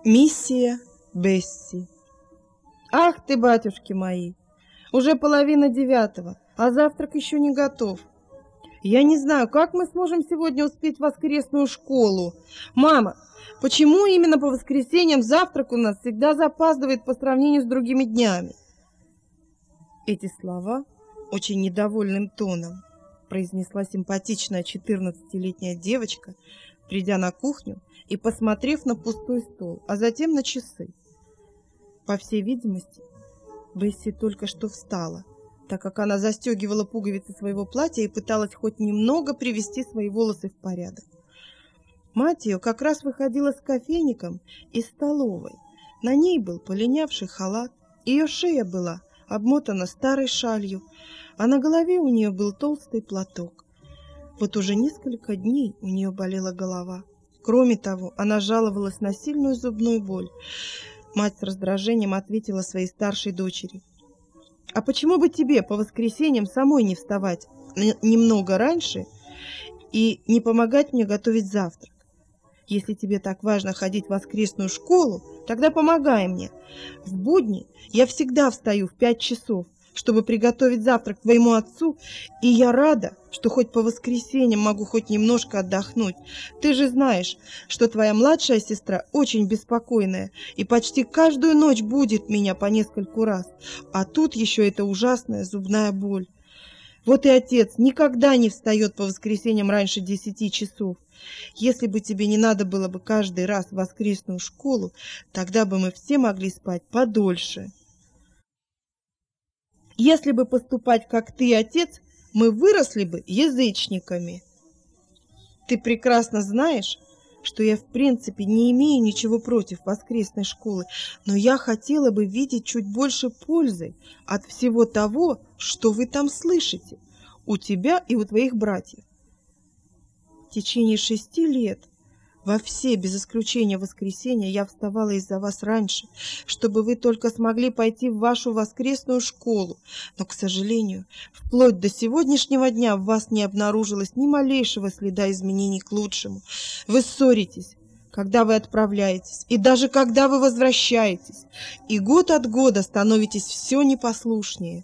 Миссия Бесси. Ах ты, батюшки мои, уже 8:30, а завтрак еще не готов. Я не знаю, как мы сможем сегодня успеть в воскресную школу. Мама, почему именно по воскресеньям завтрак у нас всегда запаздывает по сравнению с другими днями? Эти слова очень недовольным тоном произнесла симпатичная 14-летняя девочка, придя на кухню и посмотрев на пустой стол, а затем на часы. По всей видимости, Бесси только что встала, так как она застегивала пуговицы своего платья и пыталась хоть немного привести свои волосы в порядок. Мать ее как раз выходила с кофейником из столовой. На ней был полинявший халат, ее шея была обмотана старой шалью, а на голове у нее был толстый платок. Вот уже несколько дней у нее болела голова. Кроме того, она жаловалась на сильную зубную боль. Мать с раздражением ответила своей старшей дочери: «А почему бы тебе по воскресеньям самой не вставать немного раньше и не помогать мне готовить завтрак? Если тебе так важно ходить в воскресную школу, тогда помогай мне. В будни я всегда встаю в 5 часов, чтобы приготовить завтрак твоему отцу, и я рада, что хоть по воскресеньям могу хоть немножко отдохнуть. Ты же знаешь, что твоя младшая сестра очень беспокойная и почти каждую ночь будит меня по нескольку раз, а тут еще эта ужасная зубная боль. Вот и отец никогда не встает по воскресеньям раньше 10 часов. Если бы тебе не надо было бы каждый раз в воскресную школу, тогда бы мы все могли спать подольше. Если бы поступать, как ты, отец, мы выросли бы язычниками. Ты прекрасно знаешь, что я в принципе не имею ничего против воскресной школы, но я хотела бы видеть чуть больше пользы от всего того, что вы там слышите, у тебя и у твоих братьев. В течение 6 лет во все, без исключения воскресенья, я вставала из-за вас раньше, чтобы вы только смогли пойти в вашу воскресную школу. Но, к сожалению, вплоть до сегодняшнего дня в вас не обнаружилось ни малейшего следа изменений к лучшему. Вы ссоритесь, когда вы отправляетесь, и даже когда вы возвращаетесь, и год от года становитесь все непослушнее.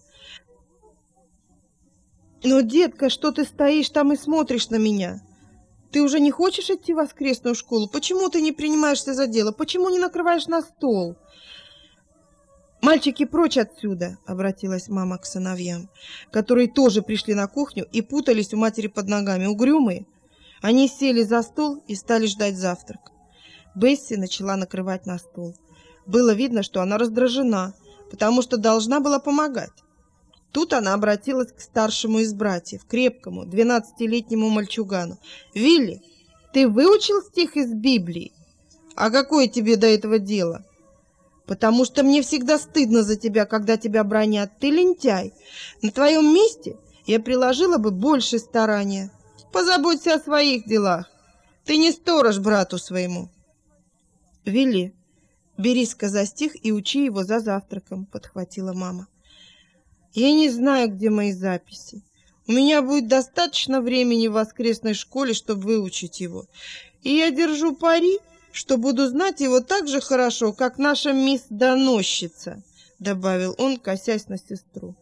Но, детка, что ты стоишь там и смотришь на меня? Ты уже не хочешь идти в воскресную школу? Почему ты не принимаешься за дело? Почему не накрываешь на стол? «Мальчики, прочь отсюда!» — обратилась мама к сыновьям, которые тоже пришли на кухню и путались у матери под ногами, угрюмые. Они сели за стол и стали ждать завтрак. Бесси начала накрывать на стол. Было видно, что она раздражена, потому что должна была помогать. Тут она обратилась к старшему из братьев, крепкому, 12-летнему мальчугану. «Вилли, ты выучил стих из Библии? А какое тебе до этого дело? Потому что мне всегда стыдно за тебя, когда тебя бранят. Ты лентяй. На твоем месте я приложила бы больше старания. Позаботься о своих делах. Ты не сторож брату своему». «Вилли, берись-ка за стих и учи его за завтраком», — подхватила мама. «Я не знаю, где мои записи. У меня будет достаточно времени в воскресной школе, чтобы выучить его. И я держу пари, что буду знать его так же хорошо, как наша мисс-доносчица», — добавил он, косясь на сестру.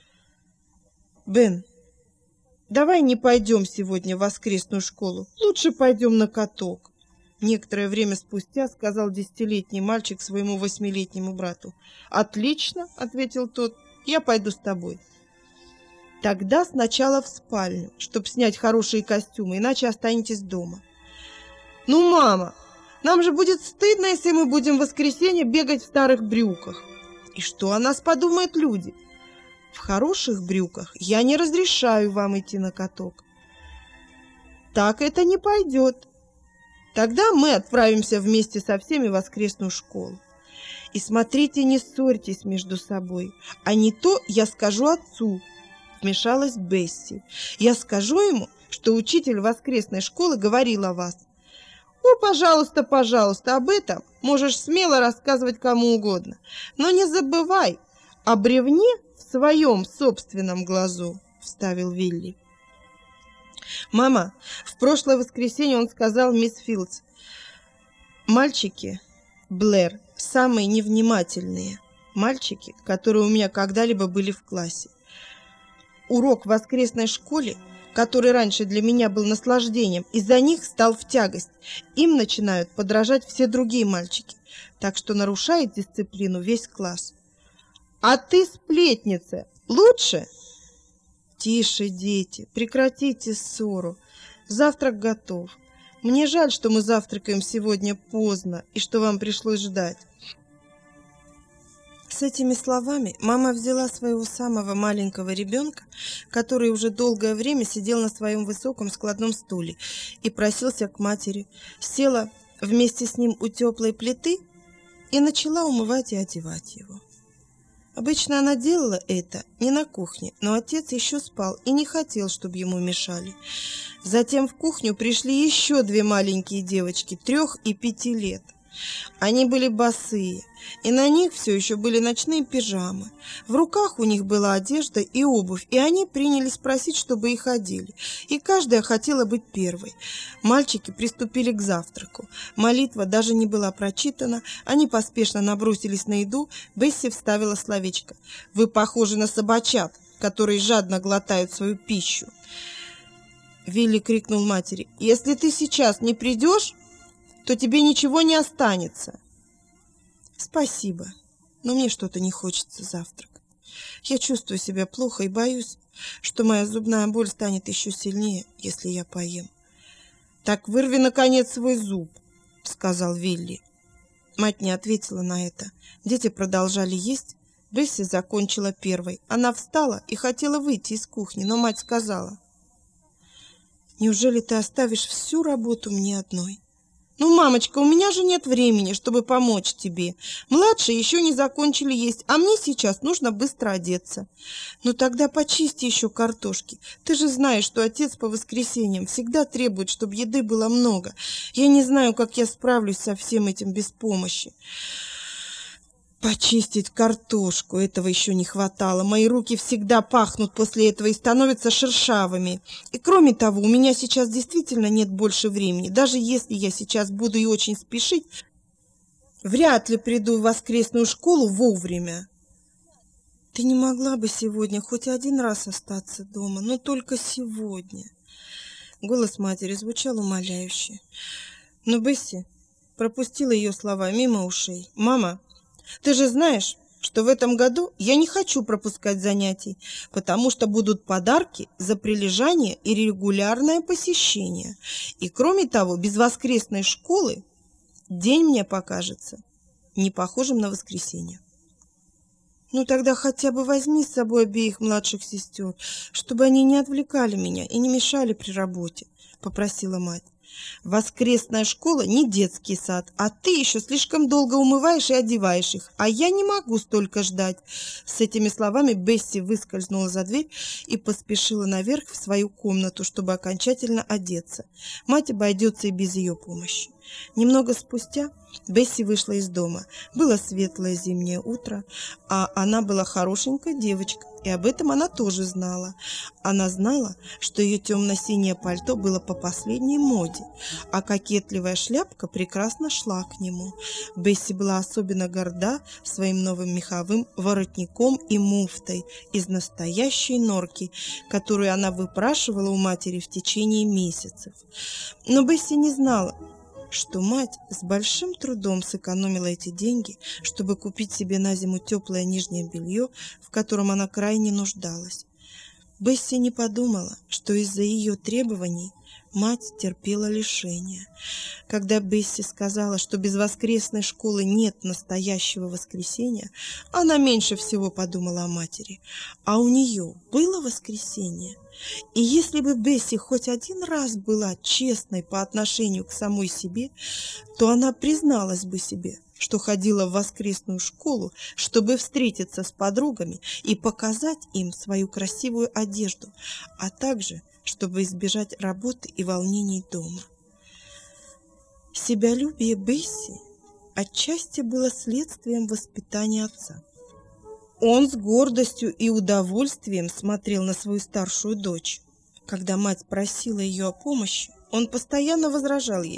«Бен, давай не пойдем сегодня в воскресную школу. Лучше пойдем на каток», — некоторое время спустя сказал 10-летний мальчик своему 8-летнему брату. «Отлично», — ответил тот. «Я пойду с тобой». «Тогда сначала в спальню, чтобы снять хорошие костюмы, иначе останетесь дома». «Ну, мама, нам же будет стыдно, если мы будем в воскресенье бегать в старых брюках. И что о нас подумают люди? В хороших брюках я не разрешаю вам идти на каток». «Так это не пойдет. Тогда мы отправимся вместе со всеми в воскресную школу. И смотрите, не ссорьтесь между собой, а не то я скажу отцу», — вмешалась Бесси. «Я скажу ему, что учитель воскресной школы говорил о вас». «О, пожалуйста, пожалуйста, об этом можешь смело рассказывать кому угодно, но не забывай о бревне в своем собственном глазу», — вставил Вилли. «Мама, в прошлое воскресенье он сказал мисс Филдс: мальчики, Блэр – самые невнимательные мальчики, которые у меня когда-либо были в классе. Урок в воскресной школе, который раньше для меня был наслаждением, из-за них стал в тягость. Им начинают подражать все другие мальчики, так что нарушает дисциплину весь класс. А ты, сплетница, лучше? Тише, дети, прекратите ссору. Завтрак готов. Мне жаль, что мы завтракаем сегодня поздно и что вам пришлось ждать. С этими словами мама взяла своего самого маленького ребенка, который уже долгое время сидел на своем высоком складном стуле и просился к матери, села вместе с ним у теплой плиты и начала умывать и одевать его. Обычно она делала это не на кухне, но отец еще спал и не хотел, чтобы ему мешали. Затем в кухню пришли еще две маленькие девочки, 3 и 5 лет. Они были босые, и на них все еще были ночные пижамы. В руках у них была одежда и обувь, и они принялись просить, чтобы их одели. И каждая хотела быть первой. Мальчики приступили к завтраку. Молитва даже не была прочитана. Они поспешно набросились на еду. Бесси вставила словечко: «Вы похожи на собачат, которые жадно глотают свою пищу». Вилли крикнул матери: «Если ты сейчас не придешь, то тебе ничего не останется». Спасибо, но мне что-то не хочется завтракать. Я чувствую себя плохо и боюсь, что моя зубная боль станет еще сильнее, если я поем. Так вырви, наконец, свой зуб, сказал Вилли. Мать не ответила на это. Дети продолжали есть. Бесси закончила первой. Она встала и хотела выйти из кухни, но мать сказала: «Неужели ты оставишь всю работу мне одной?» «Ну, мамочка, у меня же нет времени, чтобы помочь тебе. Младшие еще не закончили есть, а мне сейчас нужно быстро одеться». «Ну, тогда почисти еще картошки. Ты же знаешь, что отец по воскресеньям всегда требует, чтобы еды было много. Я не знаю, как я справлюсь со всем этим без помощи». Почистить картошку, этого еще не хватало. Мои руки всегда пахнут после этого и становятся шершавыми. И кроме того, у меня сейчас действительно нет больше времени. Даже если я сейчас буду и очень спешить, вряд ли приду в воскресную школу вовремя. Ты не могла бы сегодня хоть один раз остаться дома, но только сегодня. Голос матери звучал умоляюще. Но Бесси пропустила ее слова мимо ушей. «Мама, ты же знаешь, что в этом году я не хочу пропускать занятий, потому что будут подарки за прилежание и регулярное посещение. И кроме того, без воскресной школы день мне покажется не похожим на воскресенье». «Ну тогда хотя бы возьми с собой обеих младших сестер, чтобы они не отвлекали меня и не мешали при работе», — попросила мать. «Воскресная школа не детский сад, а ты еще слишком долго умываешь и одеваешь их, а я не могу столько ждать». С этими словами Бесси выскользнула за дверь и поспешила наверх в свою комнату, чтобы окончательно одеться. Мать обойдется и без ее помощи. Немного спустя Бесси вышла из дома. Было светлое зимнее утро, а она была хорошенькой девочкой, и об этом она тоже знала. Она знала, что ее темно-синее пальто было по последней моде, а кокетливая шляпка прекрасно шла к нему. Бесси была особенно горда своим новым меховым воротником и муфтой из настоящей норки, которую она выпрашивала у матери в течение месяцев. Но Бесси не знала, что мать с большим трудом сэкономила эти деньги, чтобы купить себе на зиму теплое нижнее белье, в котором она крайне нуждалась. Бесси не подумала, что из-за ее требований мать терпела лишения. Когда Бесси сказала, что без воскресной школы нет настоящего воскресенья, она меньше всего подумала о матери. А у нее было воскресенье. И если бы Бесси хоть один раз была честной по отношению к самой себе, то она призналась бы себе, что ходила в воскресную школу, чтобы встретиться с подругами и показать им свою красивую одежду, а также чтобы избежать работы и волнений дома. Себялюбие Бесси отчасти было следствием воспитания отца. Он с гордостью и удовольствием смотрел на свою старшую дочь. Когда мать просила ее о помощи, он постоянно возражал ей: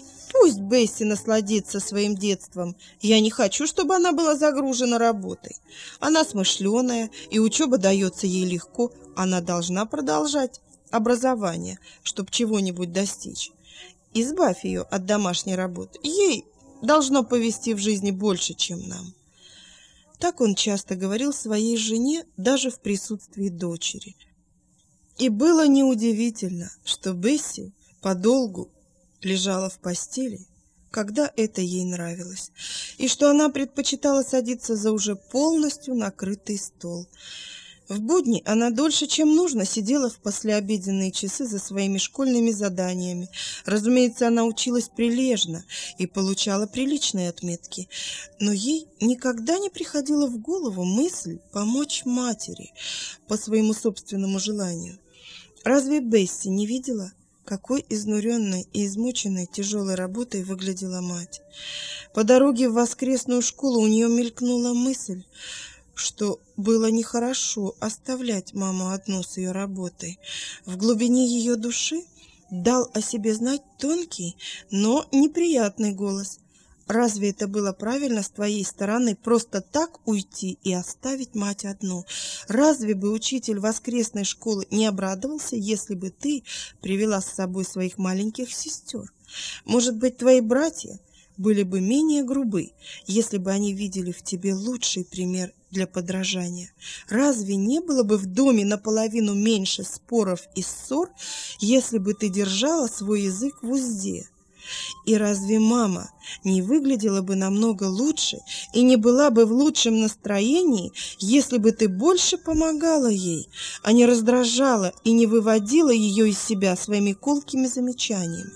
Пусть Бесси насладится своим детством. Я не хочу, чтобы она была загружена работой. Она смышленая, и учеба дается ей легко. Она должна продолжать образование, чтобы чего-нибудь достичь. Избавь ее от домашней работы. Ей должно повести в жизни больше, чем нам. Так он часто говорил своей жене даже в присутствии дочери. И было неудивительно, что Бесси подолгу лежала в постели, когда это ей нравилось, и что она предпочитала садиться за уже полностью накрытый стол. В будни она дольше, чем нужно, сидела в послеобеденные часы за своими школьными заданиями. Разумеется, она училась прилежно и получала приличные отметки, но ей никогда не приходила в голову мысль помочь матери по своему собственному желанию. Разве Бесси не видела, какой изнуренной и измученной тяжелой работой выглядела мать? По дороге в воскресную школу у нее мелькнула мысль, что было нехорошо оставлять маму одну с ее работой. В глубине ее души дал о себе знать тонкий, но неприятный голос. Разве это было правильно с твоей стороны просто так уйти и оставить мать одну? Разве бы учитель воскресной школы не обрадовался, если бы ты привела с собой своих маленьких сестер? Может быть, твои братья были бы менее грубы, если бы они видели в тебе лучший пример для подражания? Разве не было бы в доме наполовину меньше споров и ссор, если бы ты держала свой язык в узде? И разве мама не выглядела бы намного лучше и не была бы в лучшем настроении, если бы ты больше помогала ей, а не раздражала и не выводила ее из себя своими колкими замечаниями?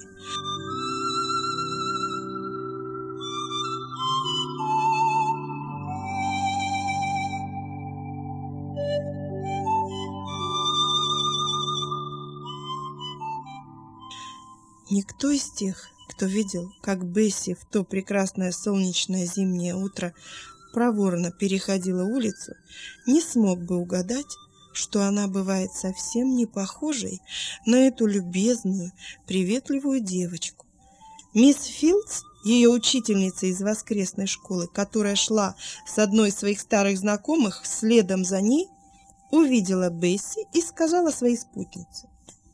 Никто из тех, кто видел, как Бесси в то прекрасное солнечное зимнее утро проворно переходила улицу, не смог бы угадать, что она бывает совсем не похожей на эту любезную, приветливую девочку. Мисс Филдс, ее учительница из воскресной школы, которая шла с одной из своих старых знакомых следом за ней, увидела Бесси и сказала своей спутнице: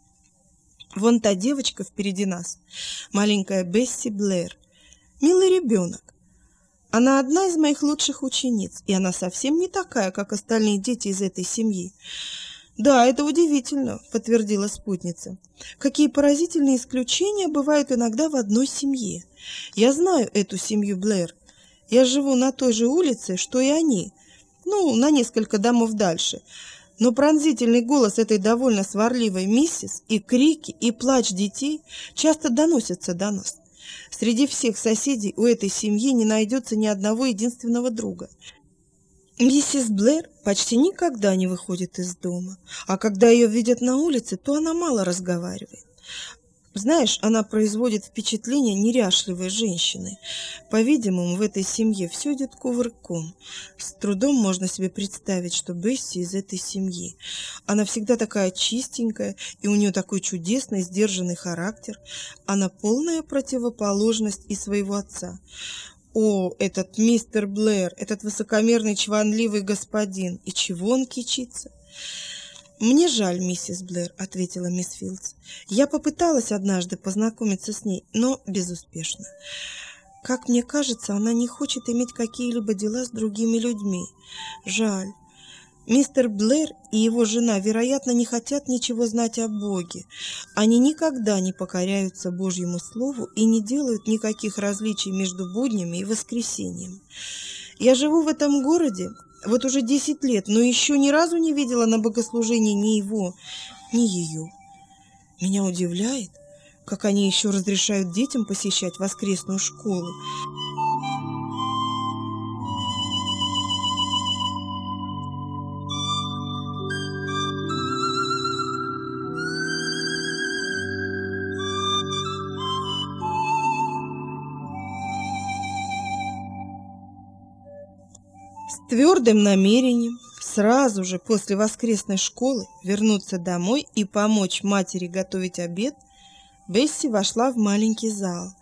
«Вон та девочка впереди нас, маленькая Бесси Блэр, милый ребенок. Она одна из моих лучших учениц, и она совсем не такая, как остальные дети из этой семьи». «Да, это удивительно», — подтвердила спутница. «Какие поразительные исключения бывают иногда в одной семье. Я знаю эту семью Блэр. Я живу на той же улице, что и они, на несколько домов дальше». Но пронзительный голос этой довольно сварливой миссис и крики, и плач детей часто доносятся до нас. Среди всех соседей у этой семьи не найдется ни одного единственного друга. Миссис Блэр почти никогда не выходит из дома, а когда ее видят на улице, то она мало разговаривает. Знаешь, она производит впечатление неряшливой женщины. По-видимому, в этой семье все идет кувырком. С трудом можно себе представить, что Бесси из этой семьи. Она всегда такая чистенькая, и у нее такой чудесный, сдержанный характер. Она полная противоположность и своего отца. О, этот мистер Блэр, этот высокомерный, чванливый господин, и чего он кичится? «Мне жаль, миссис Блэр», — ответила мисс Филдс. «Я попыталась однажды познакомиться с ней, но безуспешно. Как мне кажется, она не хочет иметь какие-либо дела с другими людьми. Жаль. Мистер Блэр и его жена, вероятно, не хотят ничего знать о Боге. Они никогда не покоряются Божьему Слову и не делают никаких различий между буднями и воскресеньем. Я живу в этом городе вот уже 10 лет, но еще ни разу не видела на богослужении ни его, ни ее. Меня удивляет, как они еще разрешают детям посещать воскресную школу. С твердым намерением сразу же после воскресной школы вернуться домой и помочь матери готовить обед, Бесси вошла в маленький зал,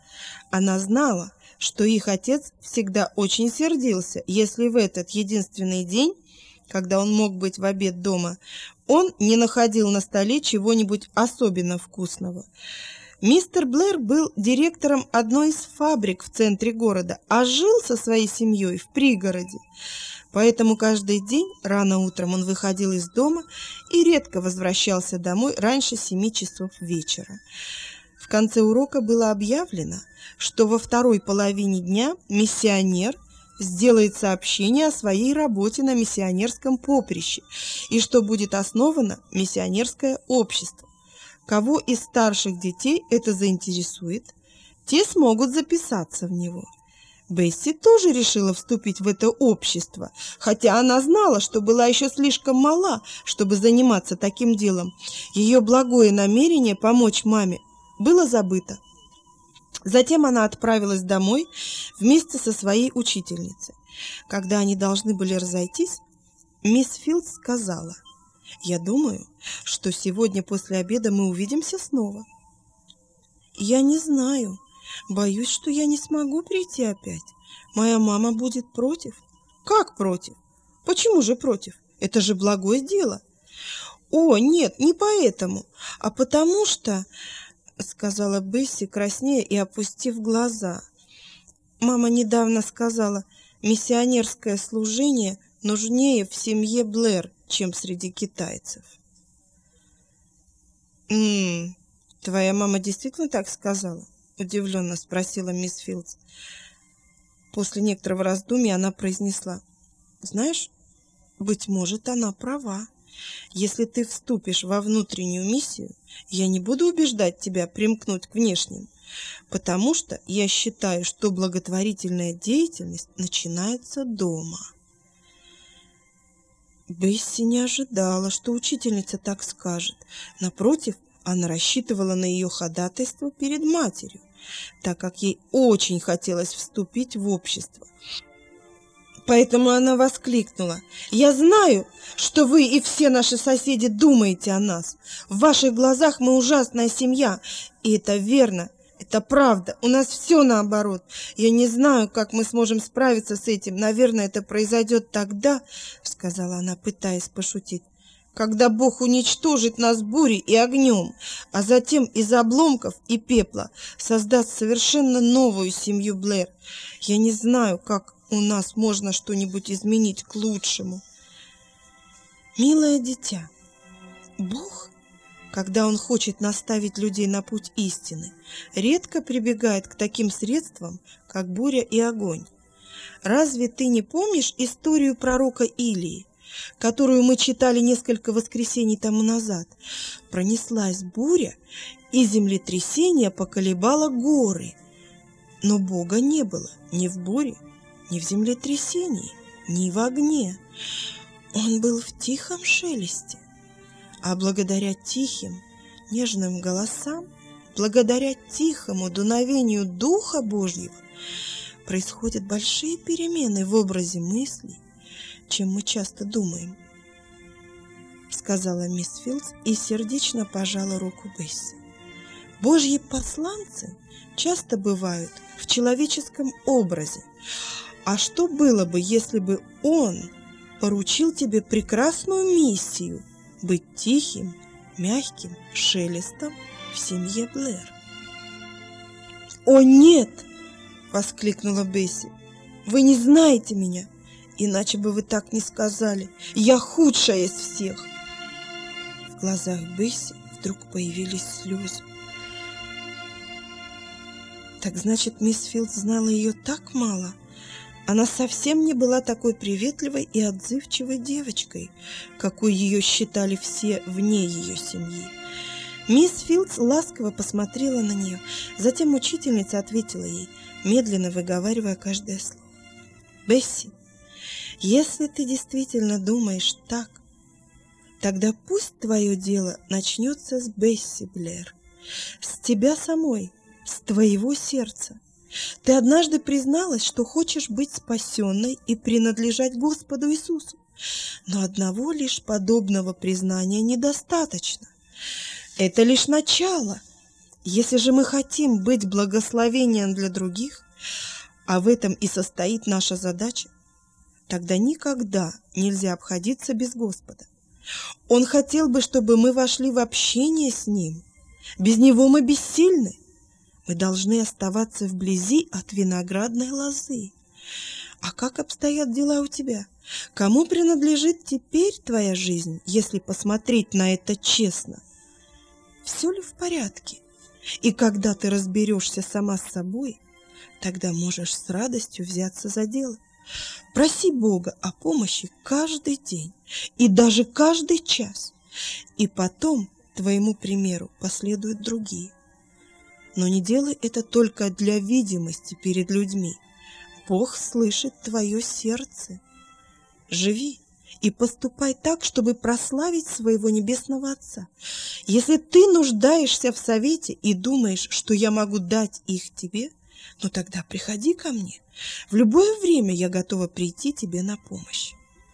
Она знала, что их отец всегда очень сердился, если в этот единственный день, когда он мог быть в обед дома, он не находил на столе чего-нибудь особенно вкусного. Мистер Блэр был директором одной из фабрик в центре города, а жил со своей семьей в пригороде. Поэтому каждый день рано утром он выходил из дома и редко возвращался домой раньше 7 часов вечера. В конце урока было объявлено, что во второй половине дня миссионер сделает сообщение о своей работе на миссионерском поприще и что будет основано миссионерское общество. Кого из старших детей это заинтересует, те смогут записаться в него. Бесси тоже решила вступить в это общество, хотя она знала, что была еще слишком мала, чтобы заниматься таким делом. Ее благое намерение помочь маме было забыто. Затем она отправилась домой вместе со своей учительницей. Когда они должны были разойтись, мисс Филдс сказала: «Я думаю, что сегодня после обеда мы увидимся снова». «Я не знаю. Боюсь, что я не смогу прийти опять. Моя мама будет против». «Как против? Почему же против? Это же благое дело». «О, нет, не поэтому, а потому что...» сказала Бесси, краснея и опустив глаза. «Мама недавно сказала, миссионерское служение нужнее в семье Блэр, чем среди китайцев». Твоя мама действительно так сказала?» – удивленно спросила мисс Филдс. После некоторого раздумья она произнесла: «Знаешь, быть может, она права. Если ты вступишь во внутреннюю миссию, я не буду убеждать тебя примкнуть к внешним, потому что я считаю, что благотворительная деятельность начинается дома». Бесси не ожидала, что учительница так скажет. Напротив, она рассчитывала на ее ходатайство перед матерью, так как ей очень хотелось вступить в общество. Поэтому она воскликнула: «Я знаю, что вы и все наши соседи думаете о нас. В ваших глазах мы ужасная семья, и это верно, это правда. У нас все наоборот. Я не знаю, как мы сможем справиться с этим. Наверное, это произойдет тогда, — сказала она, пытаясь пошутить, — когда Бог уничтожит нас бурей и огнем, а затем из обломков и пепла создаст совершенно новую семью Блэр. Я не знаю, как у нас можно что-нибудь изменить к лучшему». Милое дитя, Бог, когда Он хочет наставить людей на путь истины, редко прибегает к таким средствам, как буря и огонь. Разве ты не помнишь историю пророка Илии, которую мы читали несколько воскресений тому назад? Пронеслась буря, и землетрясение поколебало горы. Но Бога не было ни в буре, ни в землетрясении, ни в огне. Он был в тихом шелесте. А благодаря тихим, нежным голосам, благодаря тихому дуновению Духа Божьего происходят большие перемены в образе мыслей, чем мы часто думаем, — сказала мисс Филдс и сердечно пожала руку Бесси. Божьи посланцы часто бывают в человеческом образе. А что было бы, если бы Он поручил тебе прекрасную миссию быть тихим, мягким шелестом в семье Блэр? «О, нет!» — воскликнула Бесси. «Вы не знаете меня, иначе бы вы так не сказали. Я худшая из всех!» В глазах Бесси вдруг появились слезы. Так значит, мисс Филдс знала ее так мало? Она совсем не была такой приветливой и отзывчивой девочкой, какой ее считали все вне ее семьи. Мисс Филдс ласково посмотрела на нее, затем учительница ответила ей, медленно выговаривая каждое слово: «Бесси, если ты действительно думаешь так, тогда пусть твое дело начнется с Бесси Блэр, с тебя самой, с твоего сердца. Ты однажды призналась, что хочешь быть спасенной и принадлежать Господу Иисусу. Но одного лишь подобного признания недостаточно. Это лишь начало. Если же мы хотим быть благословением для других, а в этом и состоит наша задача, тогда никогда нельзя обходиться без Господа. Он хотел бы, чтобы мы вошли в общение с Ним. Без Него мы бессильны. Мы должны оставаться вблизи от виноградной лозы. А как обстоят дела у тебя? Кому принадлежит теперь твоя жизнь, если посмотреть на это честно? Все ли в порядке? И когда ты разберешься сама с собой, тогда можешь с радостью взяться за дело. Проси Бога о помощи каждый день и даже каждый час, и потом твоему примеру последуют другие. Но не делай это только для видимости перед людьми. Бог слышит твое сердце. Живи и поступай так, чтобы прославить своего Небесного Отца. Если ты нуждаешься в совете и думаешь, что я могу дать их тебе, ну тогда приходи ко мне. В любое время я готова прийти тебе на помощь.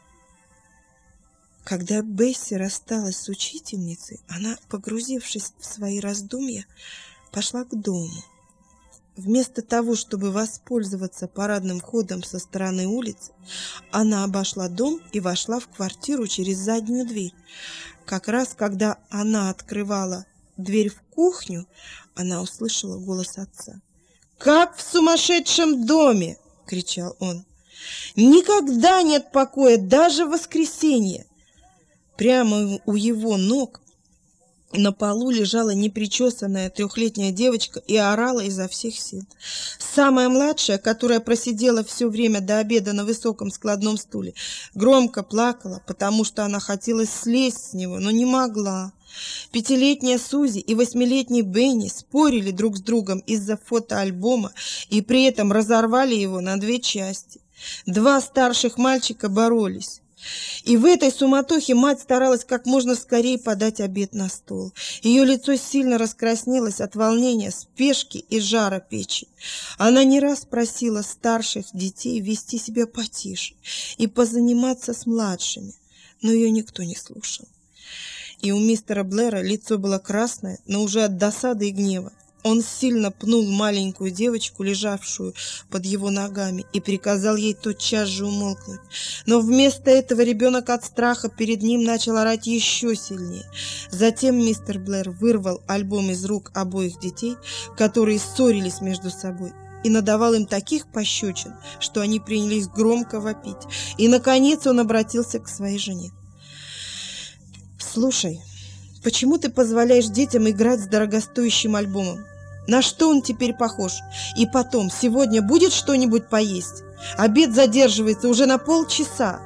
Когда Бесси рассталась с учительницей, она, погрузившись в свои раздумья, пошла к дому. Вместо того, чтобы воспользоваться парадным входом со стороны улицы, она обошла дом и вошла в квартиру через заднюю дверь. Как раз когда она открывала дверь в кухню, она услышала голос отца. «Как в сумасшедшем доме!» — кричал он. «Никогда нет покоя, даже в воскресенье!» Прямо у его ног на полу лежала непричесанная 3-летняя девочка и орала изо всех сил. Самая младшая, которая просидела все время до обеда на высоком складном стуле, громко плакала, потому что она хотела слезть с него, но не могла. 5-летняя Сузи и 8-летний Бенни спорили друг с другом из-за фотоальбома и при этом разорвали его на 2 части. 2 старших мальчика боролись. И в этой суматохе мать старалась как можно скорее подать обед на стол. Ее лицо сильно раскраснелось от волнения, спешки и жара печи. Она не раз просила старших детей вести себя потише и позаниматься с младшими, но ее никто не слушал. И у мистера Блэра лицо было красное, но уже от досады и гнева. Он сильно пнул маленькую девочку, лежавшую под его ногами, и приказал ей тотчас же умолкнуть. Но вместо этого ребенок от страха перед ним начал орать еще сильнее. Затем мистер Блэр вырвал альбом из рук обоих детей, которые ссорились между собой, и надавал им таких пощечин, что они принялись громко вопить. И, наконец, он обратился к своей жене. «Слушай, почему ты позволяешь детям играть с дорогостоящим альбомом? На что он теперь похож? И потом, сегодня будет что-нибудь поесть? Обед задерживается уже на полчаса».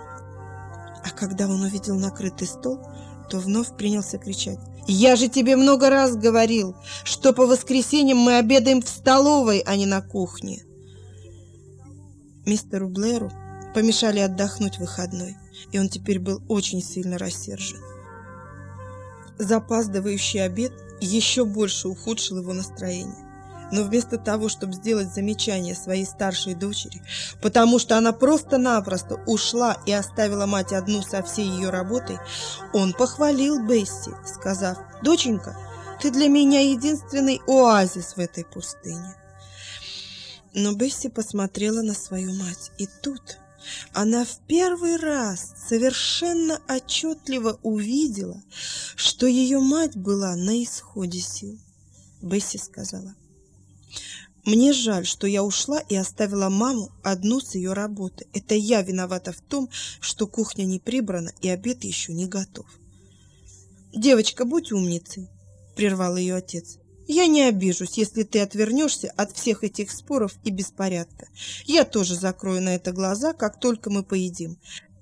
А когда он увидел накрытый стол, то вновь принялся кричать. «Я же тебе много раз говорил, что по воскресеньям мы обедаем в столовой, а не на кухне». Мистеру Блэру помешали отдохнуть в выходной, и он теперь был очень сильно рассержен. Запаздывающий обед еще больше ухудшил его настроение. Но вместо того, чтобы сделать замечание своей старшей дочери, потому что она просто-напросто ушла и оставила мать одну со всей ее работой, он похвалил Бесси, сказав: «Доченька, ты для меня единственный оазис в этой пустыне». Но Бесси посмотрела на свою мать, и тут она в первый раз совершенно отчетливо увидела, что ее мать была на исходе сил. Бесси сказала: «Мне жаль, что я ушла и оставила маму одну с ее работы. Это я виновата в том, что кухня не прибрана и обед еще не готов». «Девочка, будь умницей», — прервал ее отец. «Я не обижусь, если ты отвернешься от всех этих споров и беспорядка. Я тоже закрою на это глаза, как только мы поедим.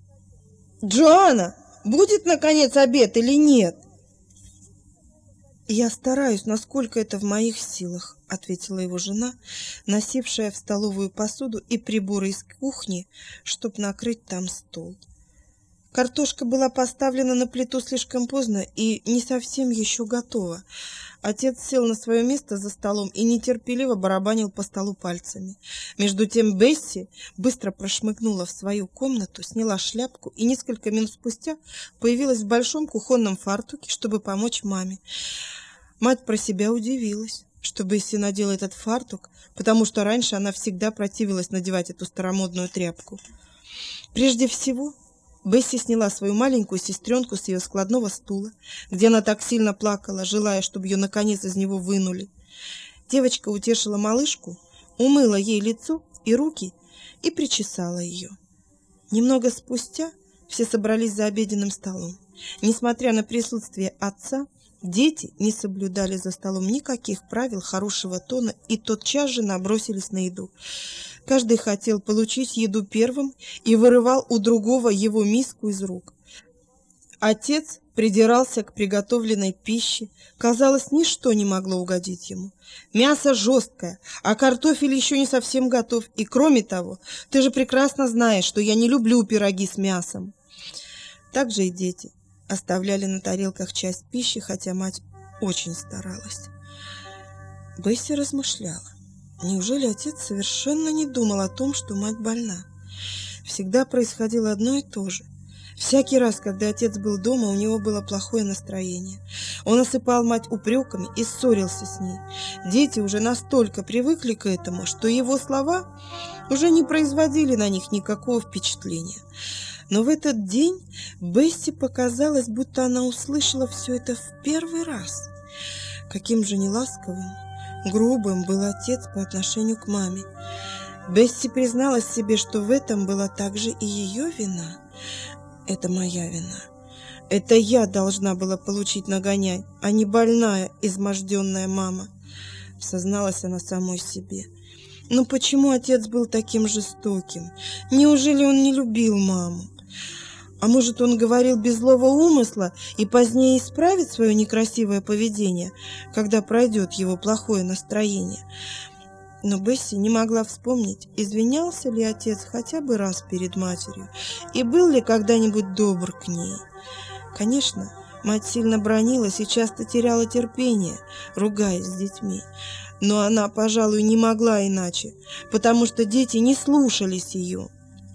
Джоанна, будет, наконец, обед или нет?» «Я стараюсь, насколько это в моих силах», — ответила его жена, носившая в столовую посуду и приборы из кухни, чтобы накрыть там стол. Картошка была поставлена на плиту слишком поздно и не совсем еще готова. Отец сел на свое место за столом и нетерпеливо барабанил по столу пальцами. Между тем Бесси быстро прошмыгнула в свою комнату, сняла шляпку и несколько минут спустя появилась в большом кухонном фартуке, чтобы помочь маме. Мать про себя удивилась, что Бесси надела этот фартук, потому что раньше она всегда противилась надевать эту старомодную тряпку. Прежде всего, Бесси сняла свою маленькую сестренку с ее складного стула, где она так сильно плакала, желая, чтобы ее наконец из него вынули. Девочка утешила малышку, умыла ей лицо и руки и причесала ее. Немного спустя все собрались за обеденным столом. Несмотря на присутствие отца, дети не соблюдали за столом никаких правил хорошего тона и тотчас же набросились на еду. Каждый хотел получить еду первым и вырывал у другого его миску из рук. Отец придирался к приготовленной пище. Казалось, ничто не могло угодить ему. Мясо жесткое, а картофель еще не совсем готов. И кроме того, ты же прекрасно знаешь, что я не люблю пироги с мясом. Так же и дети оставляли на тарелках часть пищи, хотя мать очень старалась. Бесси размышляла. Неужели отец совершенно не думал о том, что мать больна? Всегда происходило одно и то же. Всякий раз, когда отец был дома, у него было плохое настроение. Он осыпал мать упреками и ссорился с ней. Дети уже настолько привыкли к этому, что его слова уже не производили на них никакого впечатления. Но в этот день Бесси показалось, будто она услышала все это в первый раз. Каким же неласковым, грубым был отец по отношению к маме. Бесси призналась себе, что в этом была также и ее вина. Это моя вина. Это я должна была получить нагоняй, а не больная, изможденная мама, созналась она самой себе. Но почему отец был таким жестоким? Неужели он не любил маму? А может, он говорил без злого умысла и позднее исправит свое некрасивое поведение, когда пройдет его плохое настроение? Но Бесси не могла вспомнить, извинялся ли отец хотя бы раз перед матерью и был ли когда-нибудь добр к ней. Конечно, мать сильно бранилась и часто теряла терпение, ругаясь с детьми. Но она, пожалуй, не могла иначе, потому что дети не слушались ее.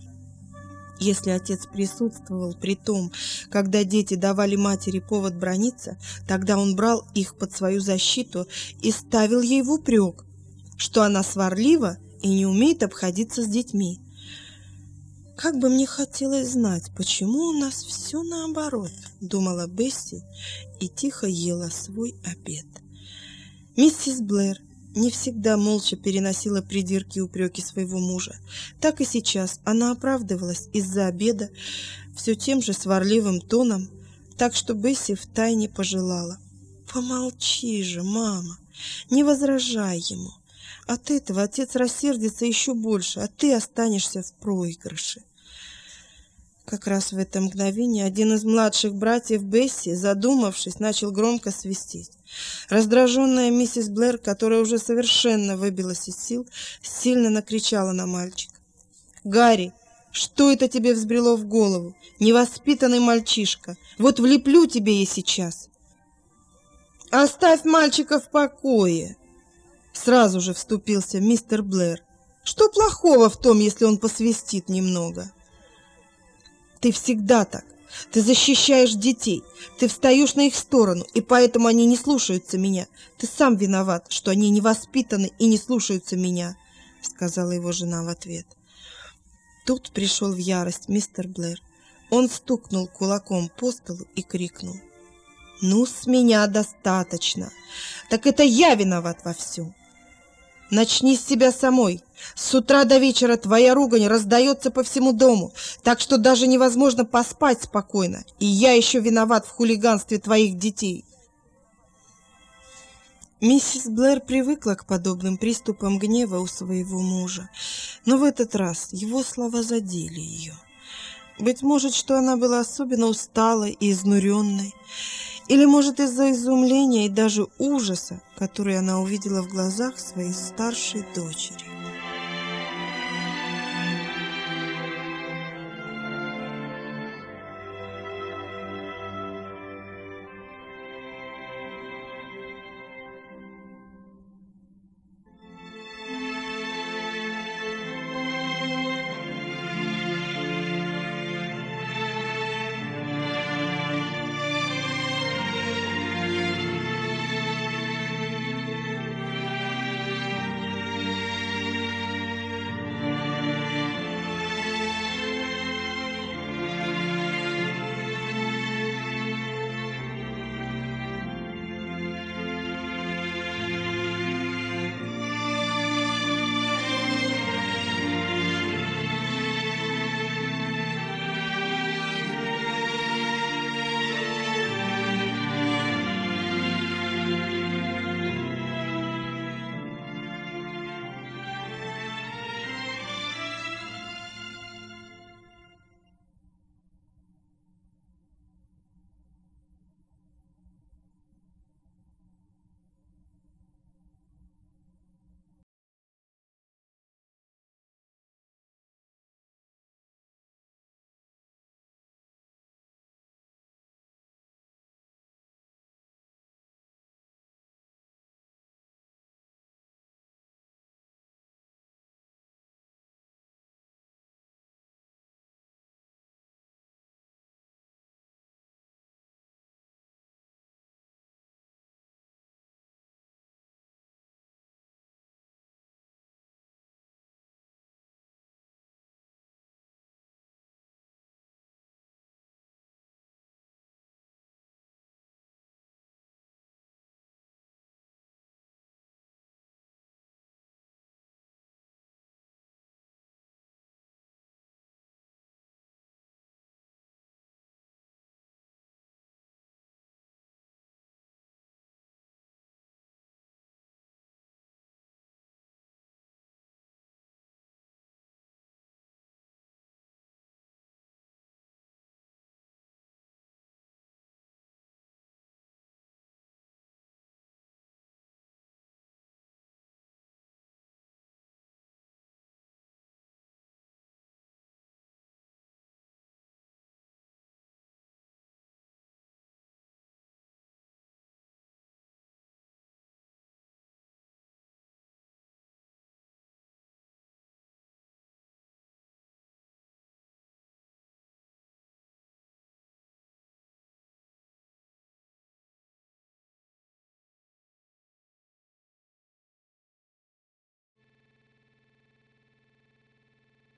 Если отец присутствовал при том, когда дети давали матери повод браниться, тогда он брал их под свою защиту и ставил ей в упрек, что она сварлива и не умеет обходиться с детьми. «Как бы мне хотелось знать, почему у нас все наоборот», — думала Бесси и тихо ела свой обед. Миссис Блэр не всегда молча переносила придирки и упреки своего мужа. Так и сейчас она оправдывалась из-за обеда все тем же сварливым тоном, так что Бесси втайне пожелала: «Помолчи же, мама, не возражай ему. От этого отец рассердится еще больше, а ты останешься в проигрыше». Как раз в это мгновение один из младших братьев Бесси, задумавшись, начал громко свистеть. Раздраженная миссис Блэр, которая уже совершенно выбилась из сил, сильно накричала на мальчика: «Гарри, что это тебе взбрело в голову? Невоспитанный мальчишка! Вот влеплю тебе я сейчас!» «Оставь мальчика в покое!» Сразу же вступился мистер Блэр. «Что плохого в том, если он посвистит немного?» «Ты всегда так. Ты защищаешь детей. Ты встаешь на их сторону, и поэтому они не слушаются меня. Ты сам виноват, что они невоспитаны и не слушаются меня», — сказала его жена в ответ. Тут пришел в ярость мистер Блэр. Он стукнул кулаком по столу и крикнул: «Ну, с меня достаточно. Так это я виноват во всем. Начни с себя самой. С утра до вечера твоя ругань раздается по всему дому, так что даже невозможно поспать спокойно, и я еще виноват в хулиганстве твоих детей». Миссис Блэр привыкла к подобным приступам гнева у своего мужа, но в этот раз его слова задели ее. Быть может, что она была особенно усталой и изнуренной, или, может, из-за изумления и даже ужаса, который она увидела в глазах своей старшей дочери.